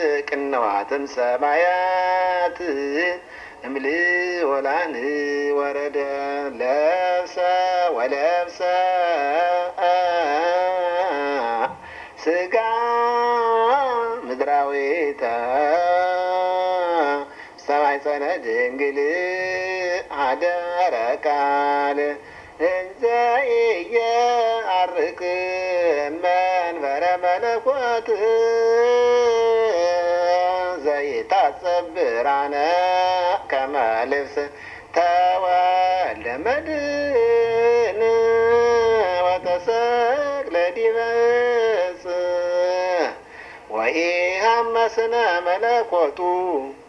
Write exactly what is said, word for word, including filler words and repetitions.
ቅንዋትን ሰማያት እምልእ ወላን ወረደ ለብሰ ወለብሰ ስጋ ምድራዊተ ሰማይ ጸነ ድንግል አደረ ቃል እንዘ ኢየዐርቅ መንበረ መለኮት ዘይታጸብ ብርሃነ ከመ ልብስ ተወልደ መድኅን ወተሰቅለ ዲበ ዕፅ ወኢሐመስነ መለኮቱ